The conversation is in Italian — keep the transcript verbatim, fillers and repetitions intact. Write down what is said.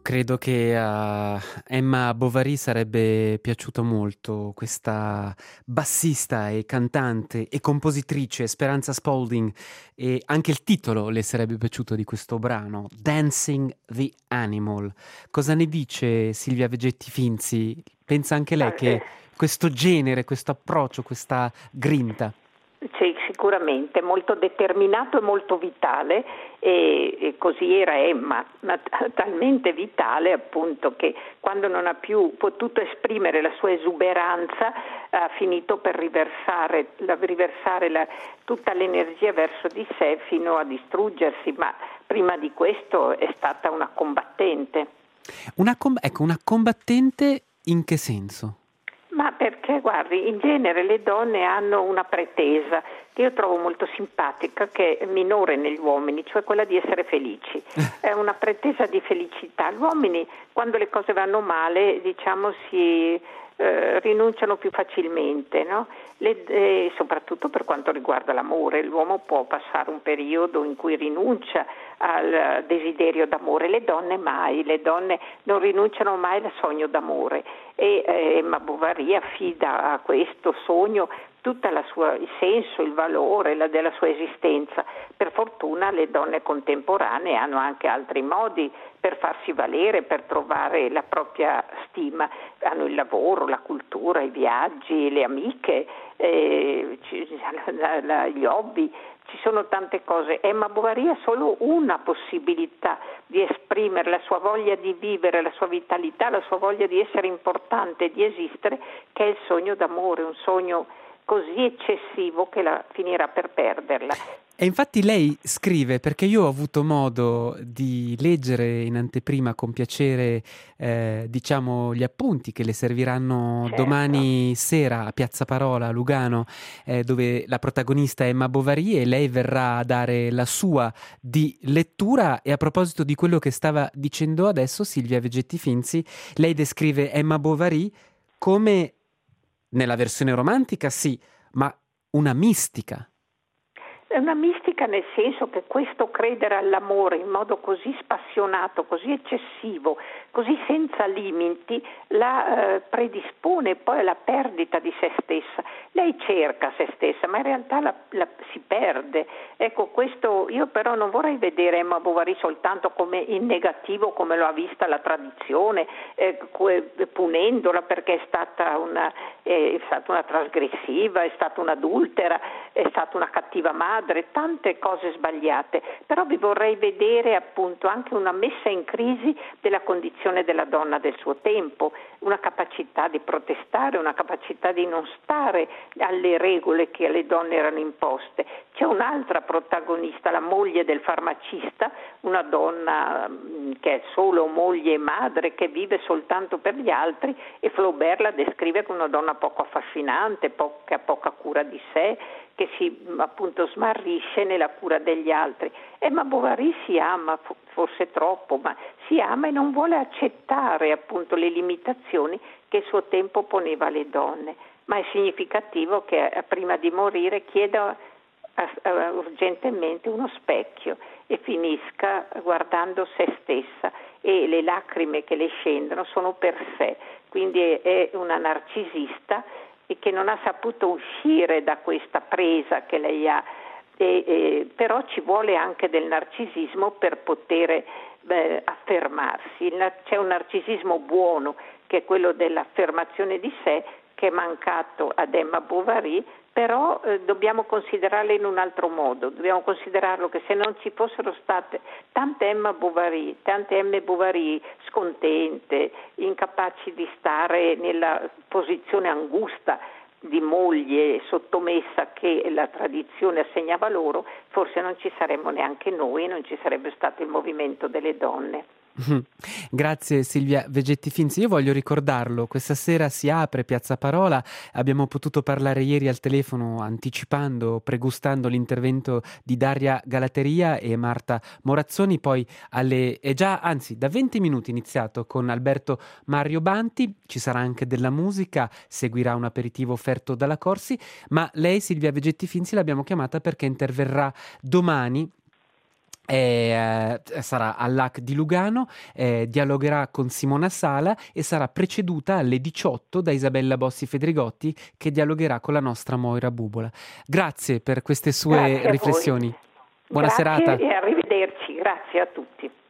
Credo che a Emma Bovary sarebbe piaciuto molto questa bassista e cantante e compositrice Speranza Spalding, e anche il titolo le sarebbe piaciuto di questo brano, Dancing the Animal. Cosa ne dice Silvia Vegetti Finzi? Pensa anche lei Ma, che eh, questo genere, questo approccio, questa grinta? sì, sicuramente, molto determinato e molto vitale e, e così era Emma, ma t- talmente vitale appunto che quando non ha più potuto esprimere la sua esuberanza ha finito per riversare, la, riversare la, tutta l'energia verso di sé fino a distruggersi, ma prima di questo è stata una combattente. Una com- ecco, una combattente in che senso? Ma perché, guardi, in genere le donne hanno una pretesa che io trovo molto simpatica, che è minore negli uomini, cioè quella di essere felici. È una pretesa di felicità. Gli uomini, quando le cose vanno male, diciamo, si eh, rinunciano più facilmente, no? Le, eh, soprattutto per quanto riguarda l'amore. L'uomo può passare un periodo in cui rinuncia al desiderio d'amore, le donne mai, le donne non rinunciano mai al sogno d'amore e eh, Emma Bovary affida a questo sogno tutto il senso, il valore la, della sua esistenza. Per fortuna le donne contemporanee hanno anche altri modi per farsi valere, per trovare la propria stima, hanno il lavoro, la cultura, i viaggi, le amiche, eh, la, la, gli hobby. Ci sono tante cose. Emma Bovary ha solo una possibilità di esprimere la sua voglia di vivere, la sua vitalità, la sua voglia di essere importante, di esistere, che è il sogno d'amore, un sogno così eccessivo che la finirà per perderla. E infatti lei scrive, perché io ho avuto modo di leggere in anteprima con piacere, eh, diciamo, gli appunti che le serviranno Certo. domani sera a Piazza Parola a Lugano, eh, dove la protagonista è Emma Bovary e lei verrà a dare la sua di lettura. E a proposito di quello che stava dicendo adesso Silvia Vegetti Finzi, lei descrive Emma Bovary come, nella versione romantica sì, ma una mistica. È una mistica nel senso che questo credere all'amore in modo così spassionato, così eccessivo, così senza limiti, la eh, predispone poi alla perdita di se stessa. Lei cerca se stessa, ma in realtà la, la, si perde. Ecco, questo io però non vorrei vedere Emma Bovary soltanto come in negativo, come lo ha vista la tradizione, eh, punendola perché è stata una, è stata una trasgressiva, è stata un'adultera, è stata una cattiva madre, tante cose sbagliate, però vi vorrei vedere appunto anche una messa in crisi della condizione della donna del suo tempo, una capacità di protestare, una capacità di non stare alle regole che alle donne erano imposte. C'è un'altra protagonista, la moglie del farmacista, una donna che è solo moglie e madre, che vive soltanto per gli altri, e Flaubert la descrive come una donna poco affascinante, po- che ha poca cura di sé, che si appunto smarrisce nella cura degli altri. Emma Bovary si ama, forse troppo, ma si ama e non vuole accettare appunto le limitazioni che il suo tempo poneva alle donne. Ma è significativo che prima di morire chieda urgentemente uno specchio e finisca guardando se stessa, e le lacrime che le scendono sono per sé, quindi è una narcisista e che non ha saputo uscire da questa presa che lei ha, e, e, però ci vuole anche del narcisismo per poter eh, affermarsi. C'è un narcisismo buono che è quello dell'affermazione di sé, che è mancato ad Emma Bovary, però eh, dobbiamo considerarlo in un altro modo, dobbiamo considerarlo che se non ci fossero state tante Emma Bovary, tante Emma Bovary scontente, incapaci di stare nella posizione angusta di moglie sottomessa che la tradizione assegnava loro, forse non ci saremmo neanche noi, non ci sarebbe stato il movimento delle donne. Grazie Silvia Vegetti Finzi. Io voglio ricordarlo, questa sera si apre Piazza Parola, abbiamo potuto parlare ieri al telefono anticipando, pregustando l'intervento di Daria Galateria e Marta Morazzoni, poi alle, è già anzi da venti minuti iniziato con Alberto Mario Banti, ci sarà anche della musica, seguirà un aperitivo offerto dalla Corsi, ma lei Silvia Vegetti Finzi l'abbiamo chiamata perché interverrà domani eh, sarà all'A C di Lugano, eh, dialogherà con Simona Sala e sarà preceduta alle diciotto da Isabella Bossi Fedrigotti, che dialogherà con la nostra Moira Bubola. Grazie per queste sue Grazie a voi. riflessioni. Buona Grazie serata. e arrivederci. Grazie a tutti.